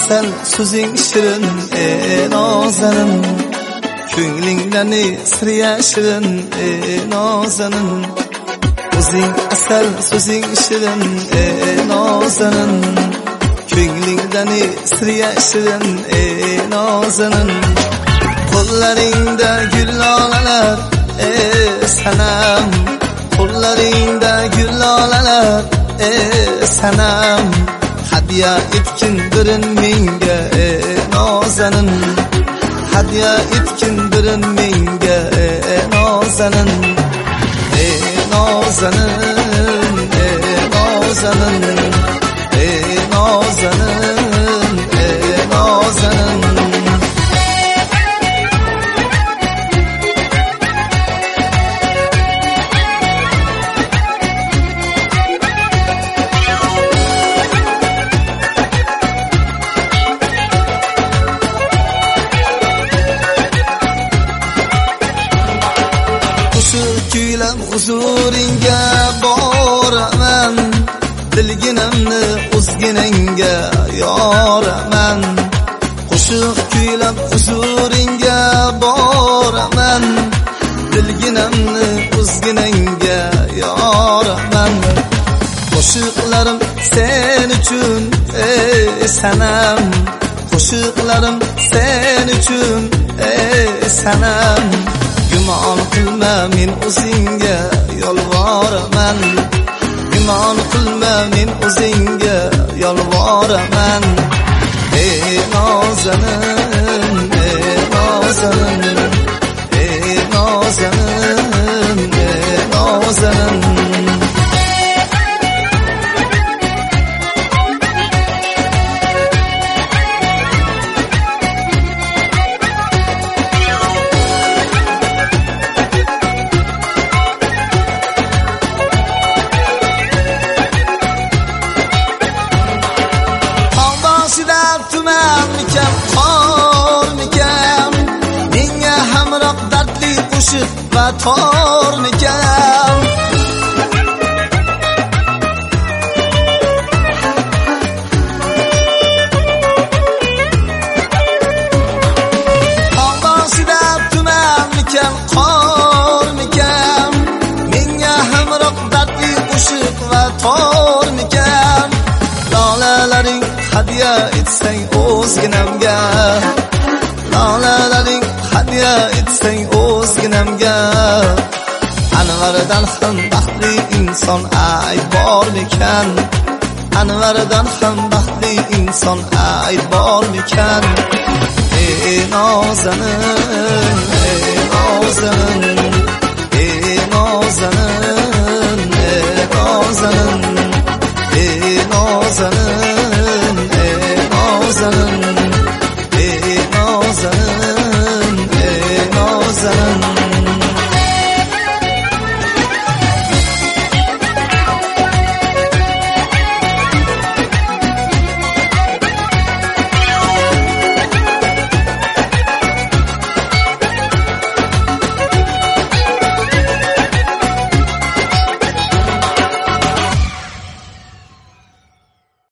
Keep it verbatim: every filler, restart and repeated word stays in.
asal so'zing shirin ey nozanin, ko'nglingdan sir yashirin ey nozanin. O'zing asal so'zing shirin ey nozanin, ko'nglingdan sir yashirin ey nozanin. Qo'llaringda gul lolalar ey sanam, qo'llaringda gul lolalar ey sanam. Hadiya etkin birin menga ey nozanin, hadiya etkin birin menga ey nozanin. Ey nozanin, ey nozanin, ey nozanin, ey nozanin. Kuylam huzuringa boraman, dilginamni o'zginangga yoraman. Qo'shiq kuylab huzuringa boraman, dilginamni o'zginangga yoraman. Qo'shiqlarim sen uchun ey sanam, qo'shiqlarim sen uchun ey sanam. Gumon qilma men o'zingga yolvoraman, gumon qilma men o'zingga yolvoraman. Ey nozanin, ey nozanin, ey nozanin, ey nozanin. Tumanmikan, qormikan, menga hamroq dardli qo'shiq va tormikan. Tog'boshida tumanmikan, qormikan, menga hamroq dardli qo'shiq va tormikan. Lolalaring hadiya etsang o'zginamga, lolalaring hadiya etsang o'zginamga. Anvardan ham baxtli inson ay bormikan, Anvardan ham baxtli inson ay bormikan. Ey nozanin, ey